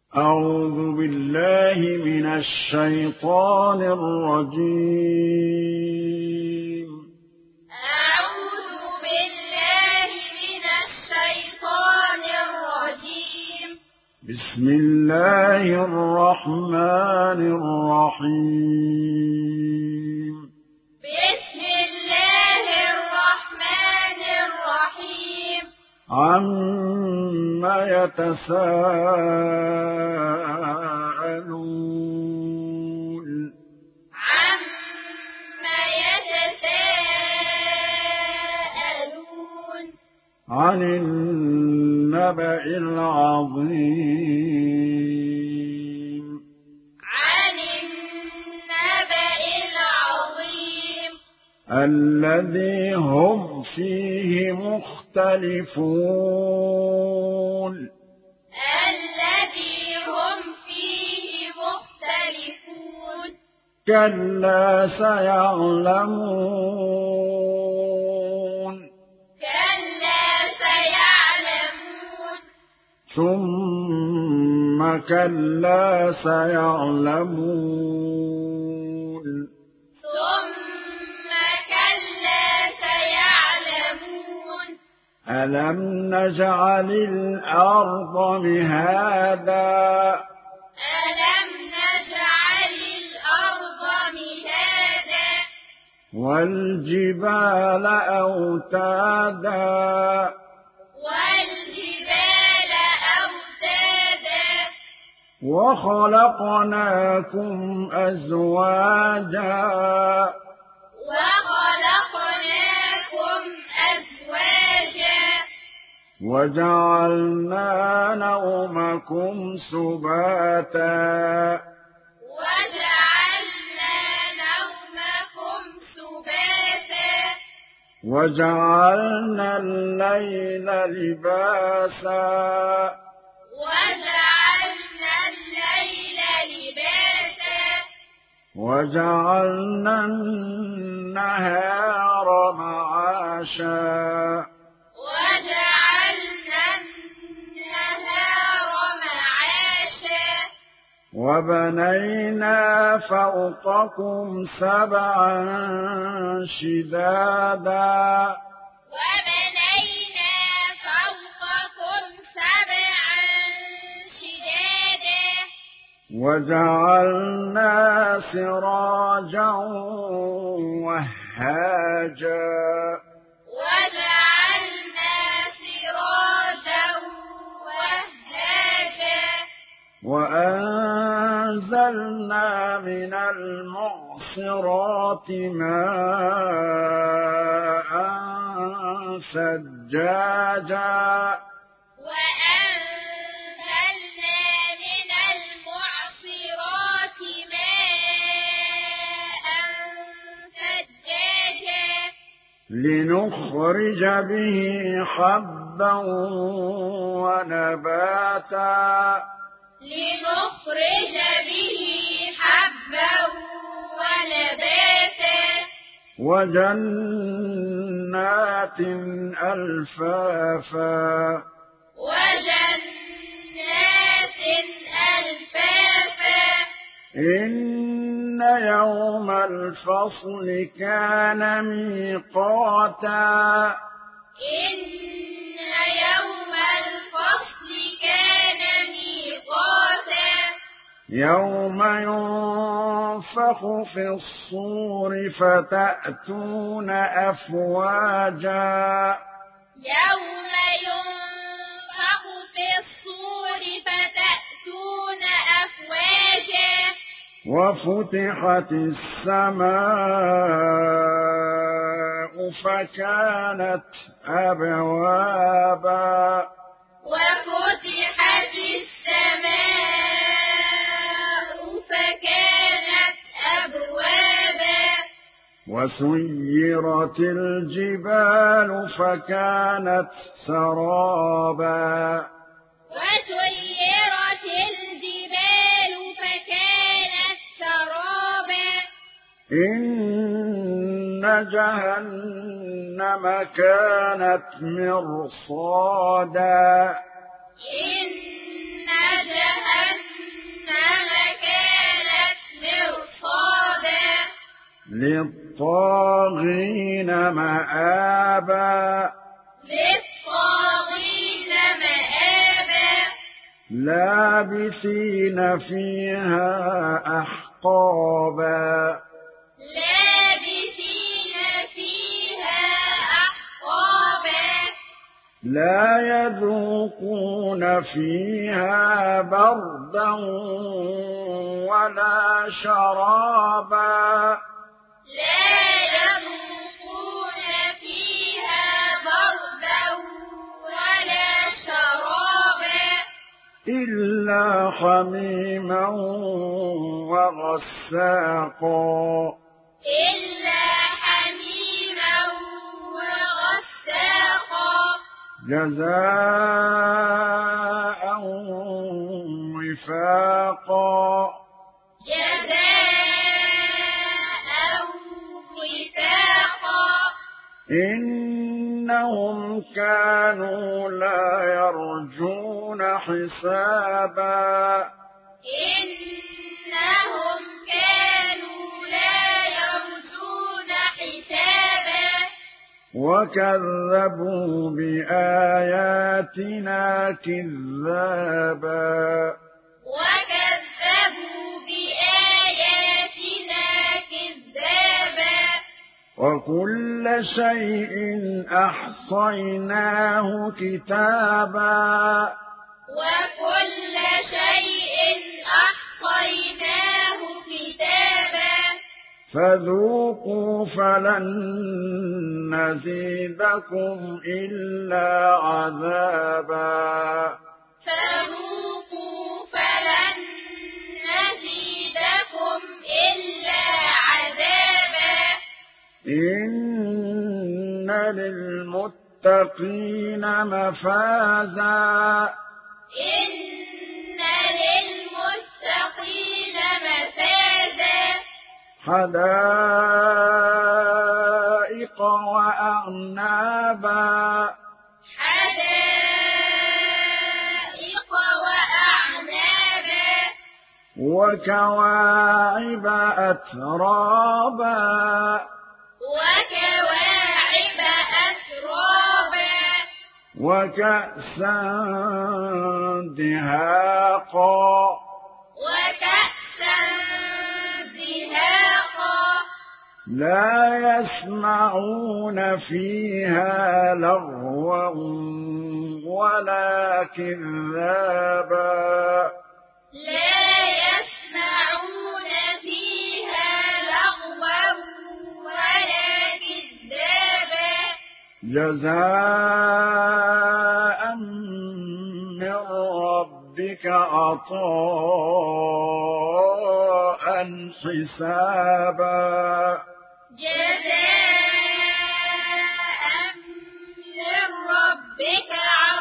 أعوذ بالله من الشيطان الرجيم. أعوذ بالله من الشيطان الرجيم. بسم الله الرحمن الرحيم. بسم الله الرحمن الرحيم. عما يتساءلون. عما يتساءلون. عن النبأ العظيم. عن النبأ العظيم. الذي هم فيه مختلفون. الذي هم فيه مختلفون. كلا سيعلمون. كلا سيعلمون. ثم كلا سيعلمون. ثم كلا سيعلمون. ألم نجعل الأرض مهادا. ألم نجعل الأرض مهادا. والجبال أوتادا. والجبال أوتادا. وخلقناكم أزواجا. وخلقناكم أزواجا. وجعلنا نومكم سباتا. وجعلنا نومكم سباتا. وجعلنا الليل لباسا. وجعلنا الليل لباسا. وجعلنا النهار معاشا. وجعلنا النهار معاشا. وبنينا فوقكم سبعا شدادا. وبنينا فوقكم سبعا شدادا. وجعلنا سراجا وهاجا. وجعلنا سراجا وهاجا. وأنزلنا من المعصرات ماء ثجاجا. وأنزلنا من المعصرات ماء ثجاجا. لنخرج به حبا ونباتا. لنخرج به حبا ونباتا. وجنات ألفافا. وجنات ألفافا. إن يوم الفصل كان ميقاتا. إن يوم الفصل كان ميقاتا. يوم ينفخ في الصور فتأتون أفواجا. يوم ينفخ في الصور فتأتون أفواجا. وفتحت السماء فكانت أبوابا. وفتحت السماء فكانت أبوابا. وسيرت الجبال فكانت سرابا. وسيرت الجبال فكانت سرابا. إن جهنم كانت مرصادا. إن جهنم للطاغين مآبا للطاغين مآبا لابثين فيها أحقابا لابثين فيها أحقابا لا يذوقون فيها بردا ولا شرابا لا يذوقون فيها بردا ولا شرابا إلا حميما وغساقا إلا حميما وغساقا جزاء وفاقا جزاء وفاقا إنهم كانوا لا يرجون حسابا إنهم كانوا لا يرجون حسابا وكذبوا بآياتنا كذابا وكذبوا بآياتنا كذابا وكل شيء أحصيناه كتابا وكل شيء أحصيناه كتابا فذوقوا فلن نزيدكم إلا عذابا فذوقوا فلن نزيدكم إلا عذابا إن للمتقين مفازا إن للمتقين مفازا حدائق وأعنابا حدائق وأعنابا وكواعب أترابا وكواعب أترابا وكأسا دهاقا وكأسا دهاقا لا يسمعون فيها لغوا ولا كذابا لا يسمعون فيها لغوا ولا كذابا جزاء من ربك عطاء حسابا جزاء من ربك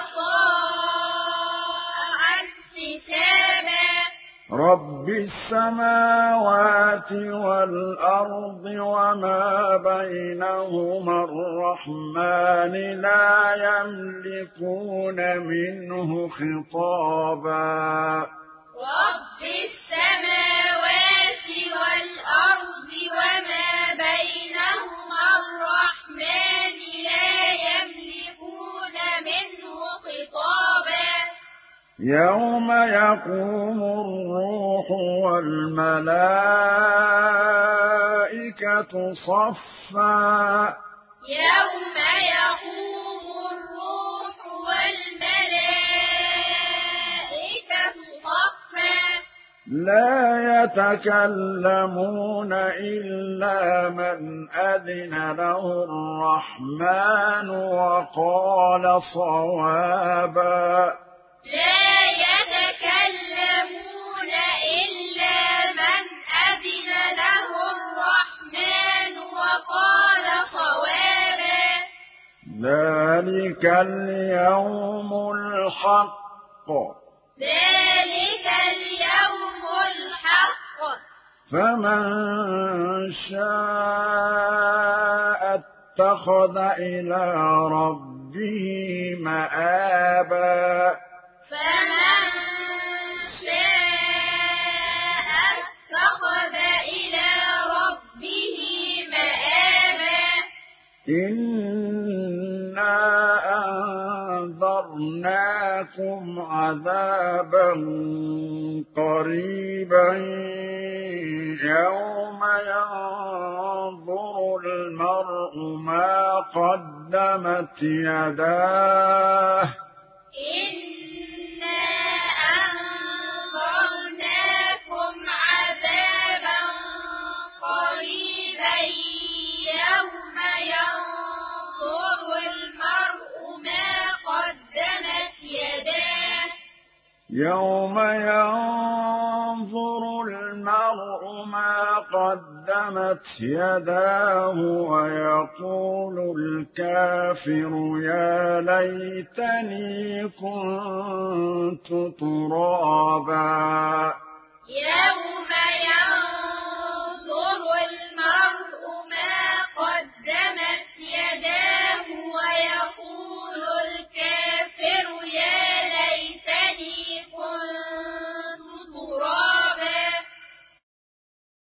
عطاء حسابا رب السماوات والأرض وما بينهما الرحمن لا يملكون منه خطابا رب السماوات والأرض وما بينهما الرحمن لا يملكون منه خطابا يوم يقوم الروح والملائكة صفا يوم يقوم الروح والملائكة صفا لا يتكلمون إلا من أذن له الرحمن وقال صوابا لا يتكلمون إلا من أذن له الرحمن وقال صوابا ذلك اليوم الحق ذلك اليوم الحق فمن شاء اتخذ إلى ربه مآبا فمن شاء اتخذ إلى ربه إنا أنذرناكم عذابا قريبا يوم ينظر المرء ما قدمت يداه إنا أنذرناكم عذابا قريبا يوم ينظر المرء ما قدمت يداه يوم ينظر المرء ما قدمت يداه ويقول الكافر يا ليتني كنت ترابا